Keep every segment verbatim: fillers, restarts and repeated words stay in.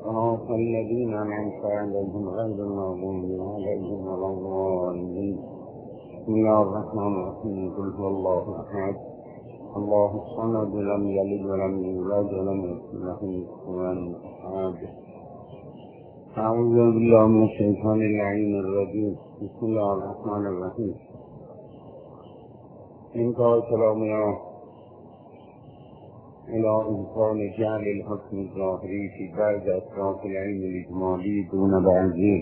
صراط الذين أنعمت عليهم غير المغضوب عليهم ولا الضالين. بسم الله الرحمن الرحيم. قل هو الله أحد الله الصمد لم يلد ولم يولد ولم يكن له كفوا أحد. أعوذ بالله من الشيطان اللعين الرجيم. بسم الله الرحمن الرحيم. انتهى كلامنا إلى إمكان جعل الحكم الظاهري في بعض أطراف العلم الإجمالي دون بعضه.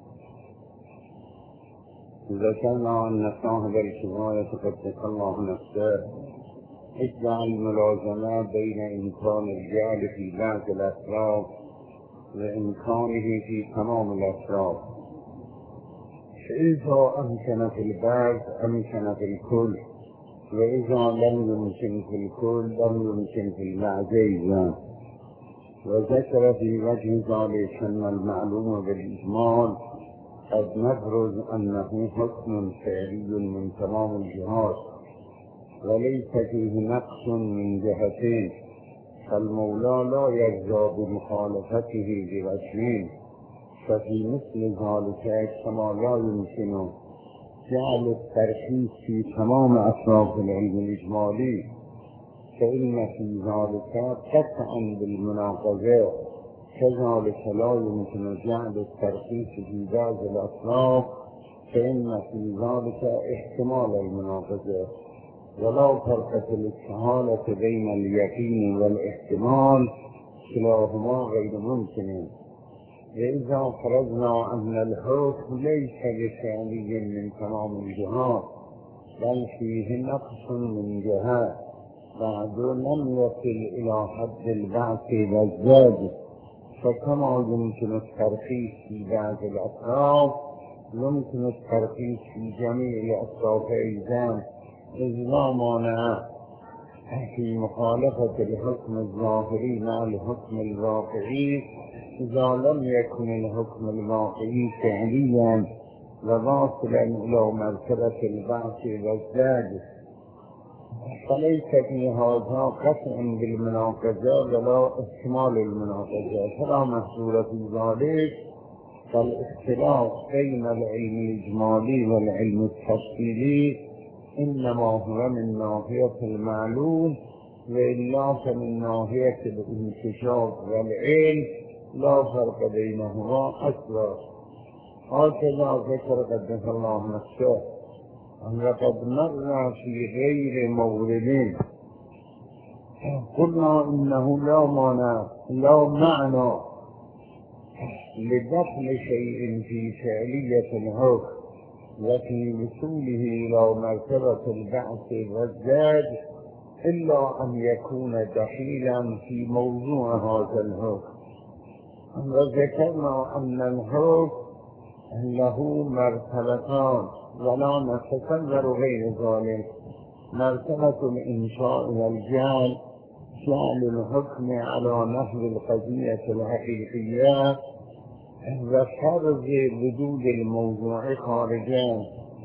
ذكرنا أن صاحب الكفاية قدس الله نفسه ادعى الملازمة بين إمكان الجعل في بعض الأطراف وإمكانه في تمام الأطراف، فإذا أمكن في البعض أمكن في الكل، وإذا لم يمكن في الكل لم يمكن في البعض أيضا. وذكر في وجه ذلك أن المعلوم بالإجمال قد نفرض أنه حكم فعلي من تمام الجهات وليس فيه نقص من جهتين، فالمولى لا يرضى بمخالفته بوجهين، ففي مثل ذلك كما لا يمكن جعل الترخيص في تمام أطراف العلم الإجمالي، فإن في ذلك قطعا بالمناقضة، كذلك لا يمكن جعل الترخيص في بعض الأطراف، فإن في ذلك احتمال المناقضة. ولا فرق في الاستحالة بين اليقين والاحتمال، كلاهما غير ممكن. وإذا فرضنا أن الحكم ليس بفعلي من تمام الجهات بل فيه نقص من جهة بعد لم يصل إلى حد البعث والزاد، فكما يمكن الترخيص في بعض الأطراف يمكن الترخيص في جميع الأطراف أيضا، إذ لا مانع في مخالفة الحكم الظاهري مع الحكم الواقعي إذا لم يكن الحكم الواقعي فعليا وواصلا إلى مرتبة البعث والزاد، فليس في هذا قطع بالمناقضة ولا احتمال المناقضة، فلا محصول في ذلك. فالاختلاف بين العلم الإجمالي والعلم التفصيلي إنما هو من ناحية المعلوم، وإلا فمن ناحية الانكشاف والعلم لا فرق بينهما أصلا. هكذا ذكر قدس الله نفسه. لقد مر في غير مورد قلنا إنه لا معنى لا معنى لدخل شيء في فعلية الحكم وفي وصوله إلى مرتبة البعث والزاد إلا أن يكون دخيلا في موضوع هذا الحكم. وذكرنا أن الحكم له مرتبتان ولا نتصور غير ذلك. مرتبة الإنشاء والجعل، جعل الحكم على نحو القضية الحقيقية وفرض وجود الموضوع خارجا،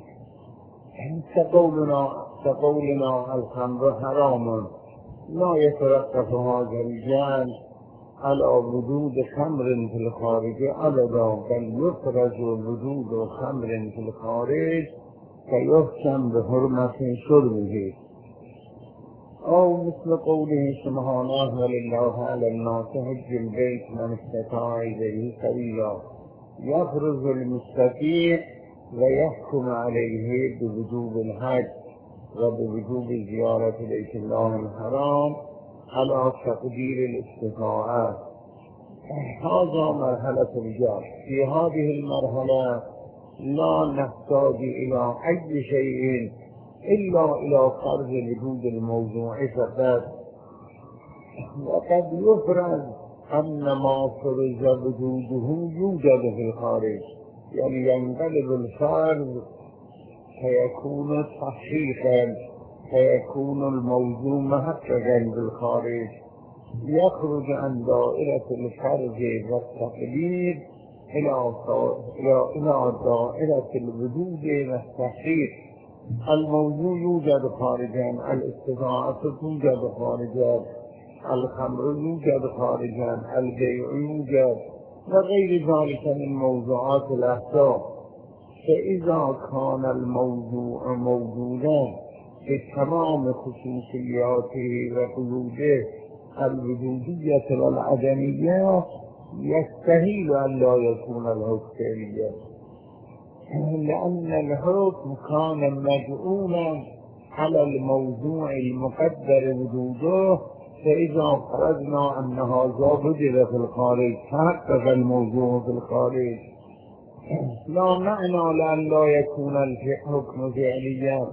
كقولنا كقولنا الخمر حرام، لا يتوقف هذا الجعل على وجود خمر في الخارج أبدا، بل يخرج وجود خمر في الخارج فيحكم بحرمة شربه. أو مثل قوله سبحانه ولله على الناس حج البيت من استطاع إليه سبيلا، يفرض المستطيع ويحكم عليه بوجوب الحج وبوجوب زيارة بيت الله الحرام على تقدير الاستطاعة. هذا مرحلة الجعل. في هذه المرحلة لا نحتاج إلى أي شيء إلا إلى فرض وجود الموضوع فقط. وقد يفرض أن ما فرض وجوده يوجد في الخارج، يعني ينقلب الفرض فيكون تحقيقا، فيكون الموضوع محققا بالخارج، يخرج عن دائرة الفرض والتقليد إلى إلى دائرة الوجود والتحقيق. الموضوع يوجد خارجا، الاستطاعة توجد خارجا، الخمر يوجد خارجا، البيع يوجد وغير ذلك من موضوعات الأحكام. فإذا كان الموضوع موجودا بتمام خصوصياته وقيوده الوجودية والعدمية يستحيل أن لا يكون الحكم فعليا، لأن الحكم كان مجعولا على الموضوع المقدر وجوده. فإذا فرضنا أن هذا وجد في الخارج تحقق الموضوع في الخارج، لا معنى لأن لا يكون الحكم فعليا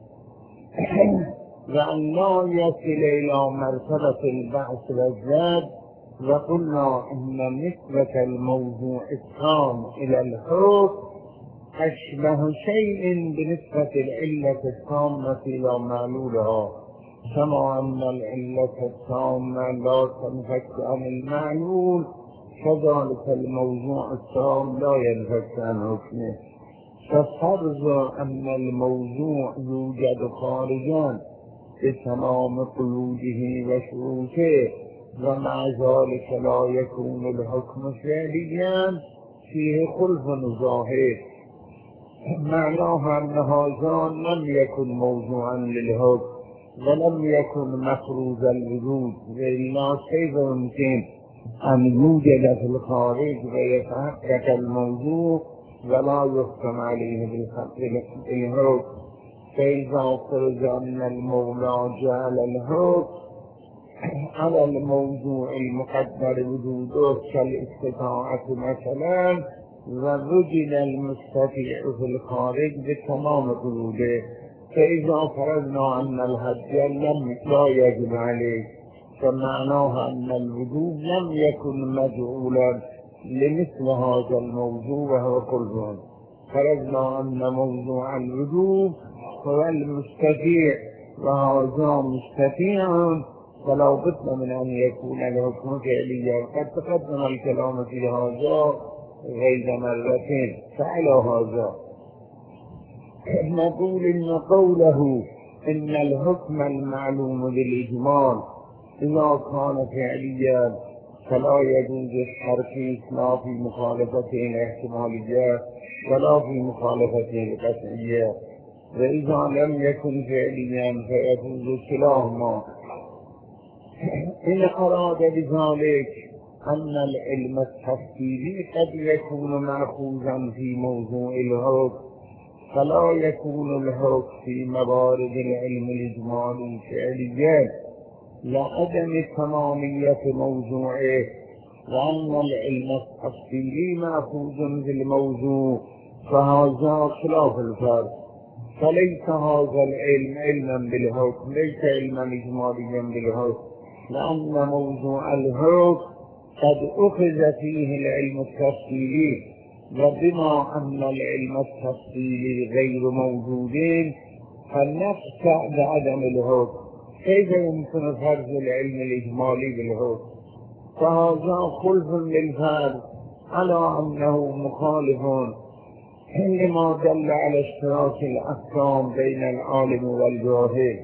وأن لا يصل إلى مرتبة البعث والزاد. وقلنا إن نسبة الموضوع التام إلى الحكم أشبه شيء بنسبة العلة التامة إلى معلولها، كما أن العلة التامة لا تنفك عن المعلول، كذلك الموضوع التام لا ينفك عن حكمه. ففرض أن الموضوع يوجد خارجا بتمام قيوده وشروطه ومع ذلك لا يكون الحكم فعليا فيه خلف ظاهر، معناها أن هذا لم يكن موضوعا للحكم ولم يكن مفروض الوجود، وإلا كيف يمكن أن يوجد في الخارج ويتحقق الموضوع ولا يحكم عليه بالحكم؟ فإذا فرض أن المولى جعل الحكم على الموضوع المقدر وجوده كالاستطاعة مثلا، ووجد المستطيع في الخارج بتمام وجوده، فإذا فرضنا أن الهدي لم لا يجب عليه، فمعناها أن الوجود لم يكن مجعولا لمثل هذا الموضوع وهو قلبه. فرضنا أن موضوع الوجود هو المستطيع وهذا مستطيع، فلا بد من أن يكون الحكم فعليا. قد تقدم الكلام في هذا غير مرتين. فعلى هذا نقول إن قوله إن الحكم المعلوم بالإجمال إذا كان فعليا فلا يجوز التركيز لا في مخالفته الاحتمالية ولا في مخالفته القطعية، وإذا لم يكن فعليا فيجوز كلاهما. إن أراد بذلك أن العلم التفصيلي قد يكون مأخوذا في موضوع الحكم، فلا يكون الحكم في موارد العلم الإجمالي فعليا لعدم تمامية موضوعه، وأن العلم التفصيلي مأخوذ في الموضوع فهذا خلاف الفرق. فليس هذا العلم علما بالحكم، ليس علما إجماليا بالحكم، لأن موضوع الحكم قد أخذ فيه العلم التفصيلي، وبما أن العلم التفصيلي غير موجودين فلنقطع بعدم الحكم. كيف يمكن فرض العلم الإجمالي بالحكم؟ فهذا خلف للفرد على أنه مخالف لما دل على اشتراك الأحكام بين العالم والجاهل.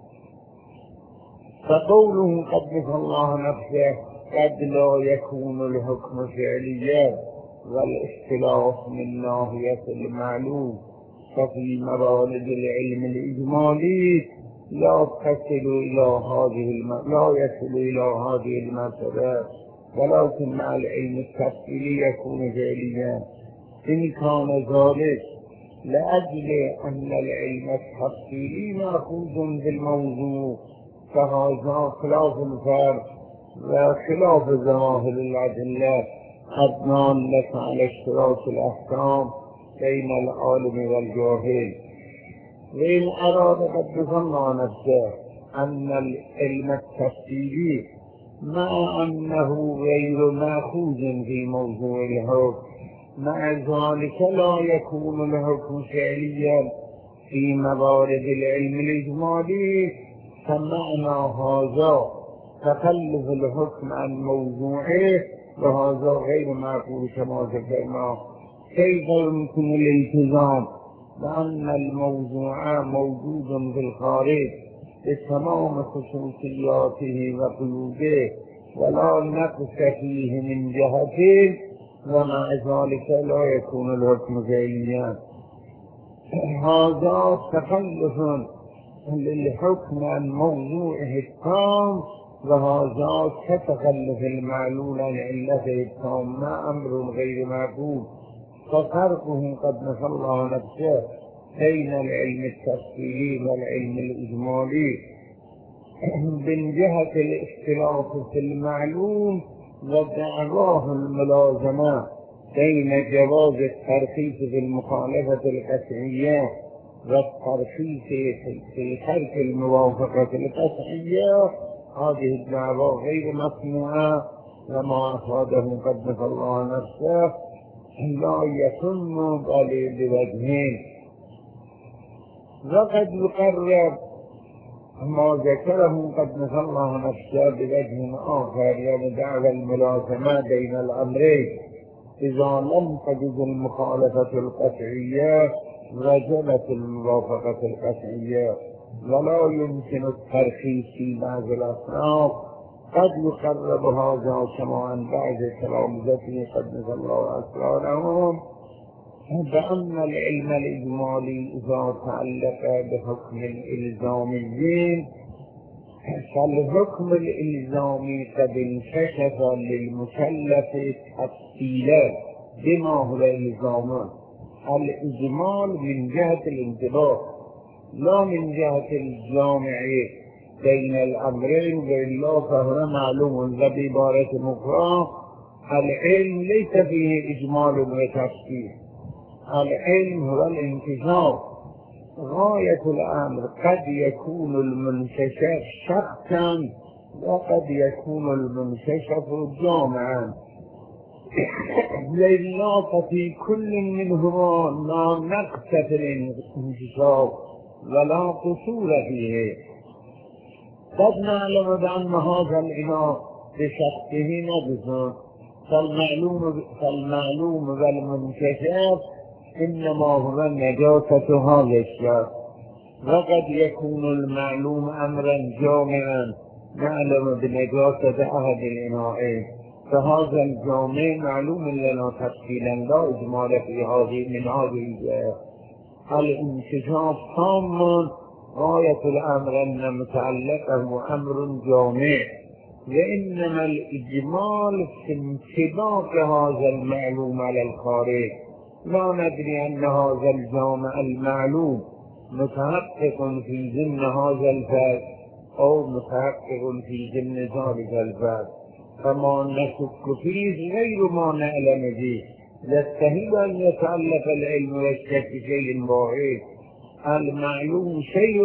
فقوله قدس الله نفسه قد لا يكون الحكم فعليا والاختلاف من ناحية المعلوم، ففي موارد العلم الإجمالي لا تصل إلى هذه الم... لا يصل إلى هذه المرتبة، ولكن مع العلم التفصيلي يكون فعليا. إن كان ذلك لأجل أن العلم التفصيلي مأخوذ بالموضوع فهذا خلاف الفرق وخلاف ظواهر الأدلة الدالة على اشتراك الأحكام بين العالم والجاهل. وإن أراد قدس الله نفسه أن العلم التفصيلي مع أنه غير مأخوذ في موضوع الحكم مع ذلك لا يكون الحكم فعليا في موارد العلم الإجمالي، فمعنى هذا تخلف الحكم عن موضوعه، وهذا غير معقول كما ذكرنا. كيف يمكن الالتزام بأن الموضوع موجود في الخارج بتمام خصوصياته وقيوده ولا نقص فيه من جهته، ومع ذلك لا يكون الحكم جليا. هذا تخلف للحكم عن موضوعه التام، وهذا كتخلف المعلول عن علته التامة أمر غير معقول. ففرقه قد نفى الله نفسه بين العلم التفصيلي والعلم الإجمالي من جهة الاختلاف في المعلوم ودعواه الملازمة بين جواز الترخيص في المخالفة القطعية والترخيص في ترك الموافقة القطعية. هذه الدعوة غير مسموعة، وما أفاده قد نفى الله نفسه لا يتم بل بوجهين. وقد يقرر ما ذكره قد نفى الله نفسه بوجه آخر، يعني دعوى الملازمة بين الأمرين إذا لم تجد المخالفة القطعية وجبت الموافقة القطعية، ولا يمكن الترخيص في بعض الأصناف. قد يقرب هذا كما عن بعض تلامذته قد نفى الله أسرارهم بأن العلم الإجمالي إذا تعلق بحكم الإلزاميين فالحكم الإلزامي قد انكشف للمكلف تفصيلا بما هو الإلزام. الإجمال من جهة الانتباه لا من جهة الجامع بين الأمرين، وإلا فهو معلوم. وبعبارة أخرى العلم ليس فيه إجمال وتفصيل، العلم هو الانكشاف. غاية الأمر قد يكون المنكشف شخصا وقد يكون المنكشف جامعا، لله ففي كل منهما لا نقص في الانكشاف ولا قصور فيه. قد نعلم بأن هذا الإله بشخصه نجس، فالمعلوم فالمعلوم والمنكشف إنما هو نجاسة هذا الشخص. وقد يكون المعلوم أمرا جامعا نعلم بنجاسة أحد الإناءين، فهذا الجامع معلوم لنا تفصيلا لا إجمال في هذه من هذه الجهة. الانكشاف تام غاية الأمر أن متعلقه أمر جامع، وإنما الإجمال في انطباق هذا المعلوم على الخارج. لا ندري أن هذا الجامع المعلوم متحقق في ضمن هذا الفرد أو متحقق في ضمن ذلك الفرد، فما نشك فيه غير ما نعلم به. يستحيل أن يتعلق العلم والشك شيء واحد، المعلوم شيء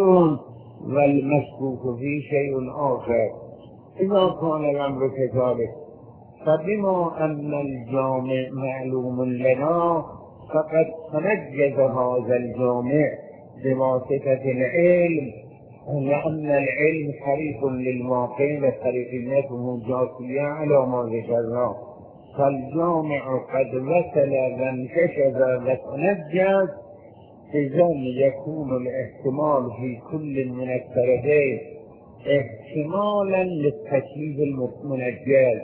والمشكوك فيه شيء آخر. إذا كان الأمر كذلك فبما أن الجامع معلوم لنا فقد تنجز هذا الجامع بواسطة العلم، لأن العلم حريف للواقع وحريفيته جاثية على ما ذكرنا. فالجامع قد وصل وانكشف وتنجز، إذا يكون الاحتمال في كل من الطرفين احتمالا للتكليف المنجز،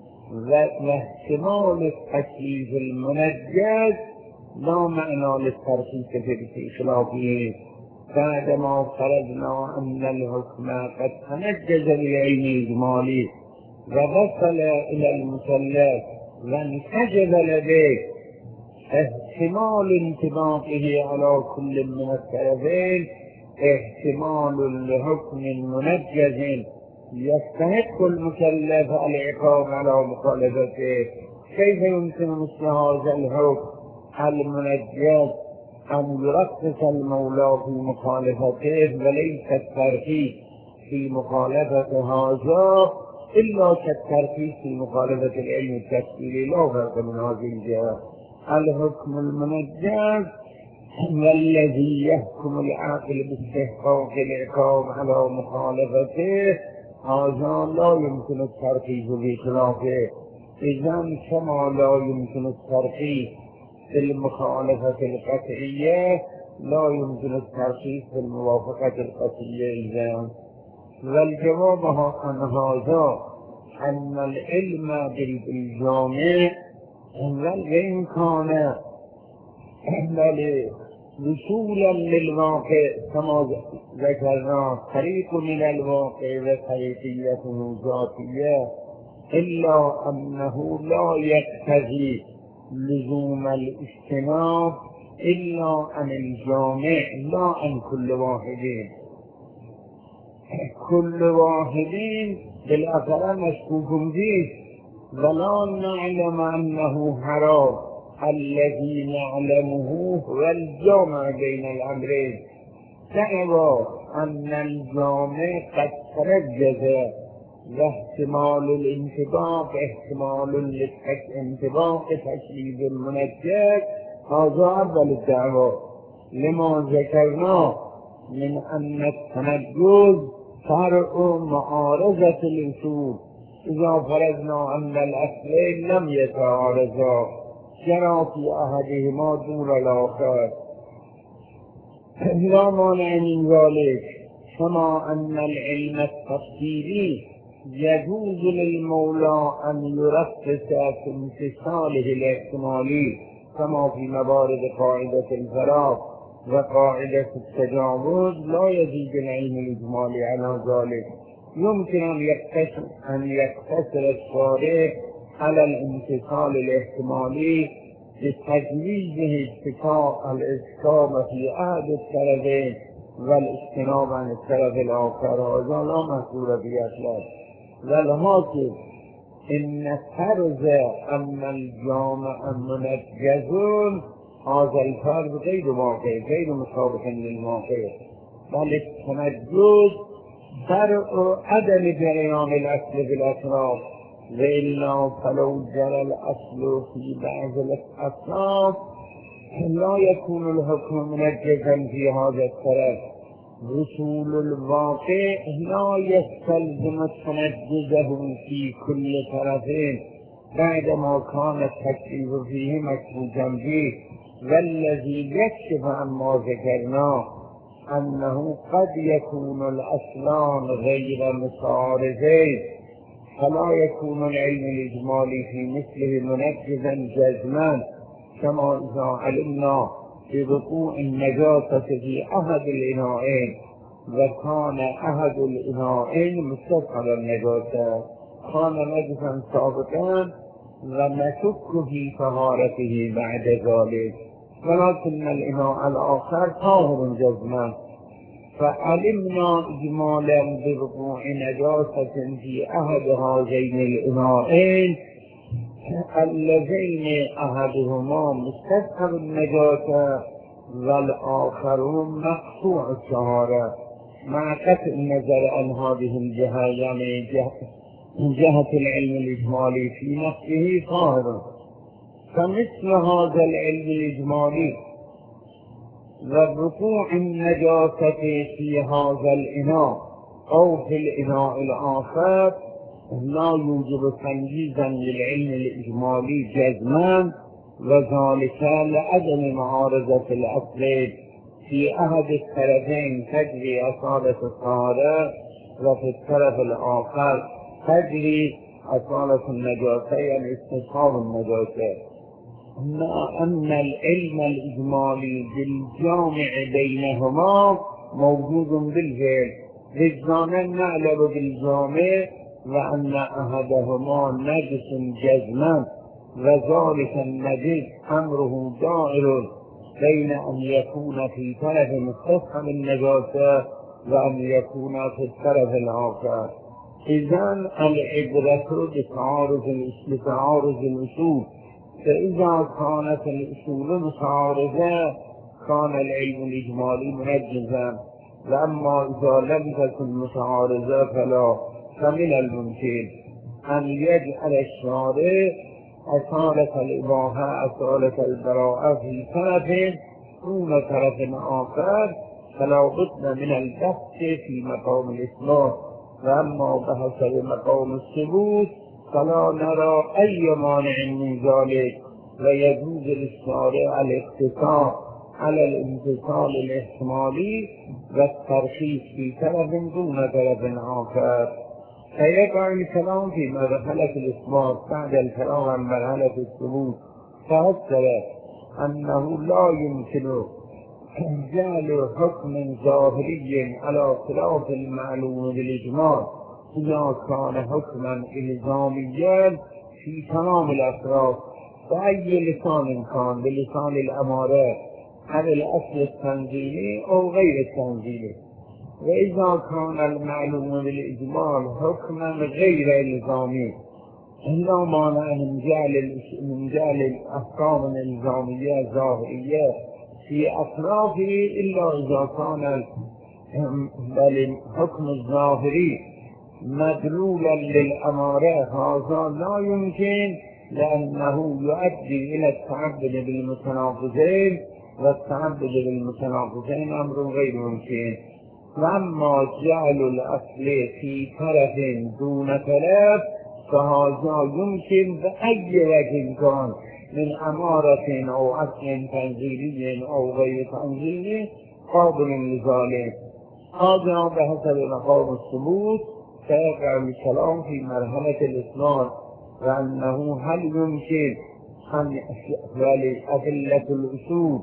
واحتمال التكليف المنجز لا معنى للترخيص في إخلافه. بعدما فرضنا أن الحكم قد تنجز بالعلم الإجمالي ووصل إلى المكلف وانسجب لديه احتمال انطباقه على كل من الطرفين احتمال لحكم منجز يستحق المكلف العقاب على مخالفته، كيف يمكن مثل هذا الحكم المنجز أن يرخص المولى في مخالفته وليس الترخيص في مخالفة هذا إلا كالترخيص في مخالفة العلم التفصيلي؟ لا فرق من هذه الجهة. الحكم المنجز والذي يحكم العاقل باستحقاق العقاب على مخالفته هذا لا يمكن الترخيص بخلافه. إذا كما لا يمكن الترخيص في المخالفة القطعية لا يمكن الترخيص في الموافقة القطعية. إذا والجواب عن هذا أن العلم بالجامع وإن كان وصولا للواقع كما ذكرنا طريق من الواقع وطريقيته ذاتية، إلا أنه لا يقتضي لزوم الاجتناب إلا عن الجامع لا عن كل واحدين. كل واحدين بالأثر مشكوك فيه ولا نعلم أنه حرام، الذي نعلمه هو الجامع بين الأمرين. دعوى أن الجامع قد ترجز واحتمال الانطباق احتمال للانطباق تشريد المنجز، هذا أول الدعوى لما ذكرنا من أن التنجز فرع معارضة الأصول. إذا فرضنا أن الأصلين لم يتعارضا جرى في أحدهما دون الآخر لا مانع من ذلك، كما أن العلم التفصيلي يجوز للمولى أن يرخص في امتثاله الاحتمالي كما في موارد قاعدة الفراغ وقاعدة التجاوز لا يزيد العلم الإجمالي على ذلك. يمكن أن يقتصر أن يقتصر الشارع على الامتثال الاحتمالي بتجويزه اتقاء الإسكام في أحد الطرفين والاجتناب عن الطرف الآخر، وهذا لا مسؤول بأصله. والحاصل إن فرض أن الجامع منجز هذا الفرض غير واقع غير مطابق للواقع، بل التنجز فرع عدم جريان الأصل في الأطراف، وإلا فلو جرى الأصل في بعض الأطراف لا يكون الحكم منجزا في هذا الطرف. وصول الواقع لا يستلزم تنجزه في كل طرفين بعدما كان التكليف فيه مشروطا به. والذي يكشف عما ذكرنا أنه قد يكون الأصلان غير متعارضين، فلا يكون العلم الإجمالي في مثله منجزا جزما، كما إذا علمنا بوقوع النجاسة في أحد الإناءين وكان أحد الإناءين مستقر النجاسة كان نجسا سابقا ونشك في طهارته بعد ذلك، ولكن الإناء الآخر طاهر جزما، فعلمنا إجمالا بوقوع نجاسة في أحد هذين الإناءين اللذين أحدهما مستثمر النجاسة والآخر مقطوع الطهارة، مع قطع النظر عن هذه الجهة، يعني جهة, جهة العلم الإجمالي في نفسه طاهر. فمثل هذا العلم الإجمالي ووقوع النجاسة في هذا الإناء أو في الإناء الآخر لا يوجب تنجيزا للعلم الإجمالي جزما، وذلك لعدم معارضة الأصلين في أحد الطرفين تجري أصالة الطهارة وفي الطرف الآخر تجري أصالة النجاسة يعني استصحاب النجاسة. مع أن العلم الإجمالي بالجامع بينهما موجود بالفعل، بالجامع نعلم بالجامع وأن أحدهما نجس جزما، وذلك النجس أمره دائر بين أن يكون في طرف مستفهم النجاسة وأن يكون في الطرف الآخر. إذن العبرة بتعارض الأصول، فإذا كانت الأصول متعارضة كان العلم الإجمالي منجزا، وأما إذا لم تكن متعارضة فلا، فمن الممكن أن يجعل الشارع أصالة الإباحة أصالة البراءة في طرف دون طرف آخر، فلا بد من البحث في مقام الإسلام. وأما بحث مقام الثبوت فلا نرى أي مانع من ذلك، ويجوز للشارع الاقتصار على الامتصال الاحتمالي والترخيص في طرف دون طرف آخر. فيقع الكلام في مرحلة الإثبات بعد الكلام عن مرحلة الثبوت، فهذا أنه لا يمكن جعل حكم ظاهري على خلاف المعلوم بالإجماع إذا كان حكما إلزاميا في تمام الأطراف بأي لسان كان، بلسان الأمارة على الأصل التنزيلي أو غير التنزيلي. وإذا كان المعلوم بالإجماع حكما غير إلزامي لا مانع من جعل من جعل الأحكام الإلزامية ظاهرية في أطرافه إلا إذا كان الحكم الظاهري مدلولا للأمارة، هذا لا يمكن لأنه يؤدي إلى التعبد بالمتناقضين، والتعبد بالمتناقضين أمر غير ممكن. وأما جعل الأصل في طرف دون طرف فهذا يمكن بأي وجه كان من أمارة أو أصل تنزيلي أو غير تنزيلي قابل لذلك. هذا بحسب مقام الثبوت فيقع الكلام في مرحلة الإسلام، وأنه هل يمكن أن يقبل أدلة الأصول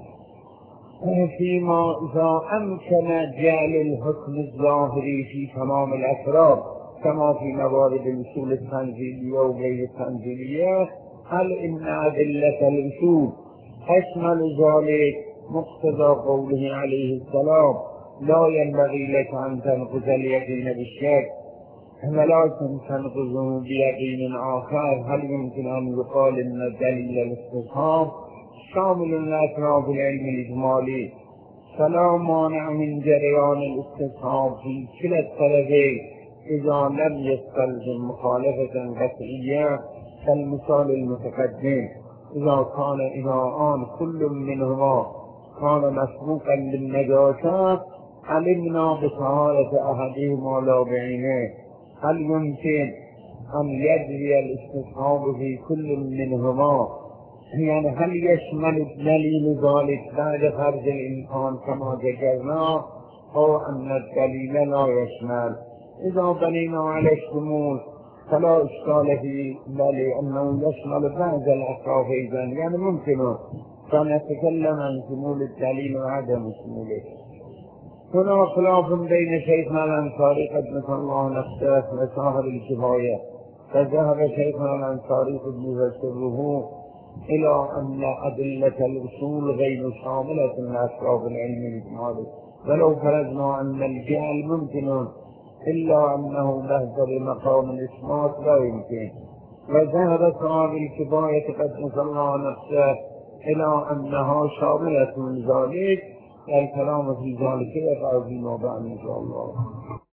فيما إذا أمكن جعل الحكم الظاهري في تمام الأسرار كما في موارد الأصول التنزيلية وغير التنزيلية، هل إن أدلة الأصول أشمل ذلك مقتضى قوله عليه السلام لا ينبغي لك أن تنقض اليقين بالشك ولكن تنقضه بيقين آخر؟ هل يمكن أن يقال إن دليل الاستصحاب شامل لأطراف العلم الإجمالي فلا مانع من جريان الاستصحاب في كلا الطرفين إذا لم يستلزم مخالفة قطعية كالمثال المتقدم؟ إذا كان إذا آن كل منهما كان مسبوقا بالنجاسة علمنا بطهارة أحدهما لا بعينه، هل يمكن أن يجري الاستصحاب في كل منهما؟ يعني هل يشمل دليل ذلك بعد فرض الإمكان كما ذكرنا أو أن الدليل لا يشمل؟ إذا بنينا على الشمول فلا إشكال فيه، بل أنه يشمل بعض الأطراف أيضا، يعني ممكن فنتكلم عن شمول الدليل وعدم شموله. هنا خلاف بين شيخنا الأنصاري قدس الله نفسه وصاحب الكفاية، فذهب شيخنا الأنصاري قدس سره إلى أن أدلة الأصول غير شاملة لأطراف العلم الإجمالي، ولو فرضنا أن الجهل ممكن إلا أنه بهذا مقام الإثبات لا يمكن. وذهب صاحب الكفاية قدس الله نفسه إلى أنها شاملة من ذلك، الكلام في ذلك يقع فيما بعد إن شاء الله.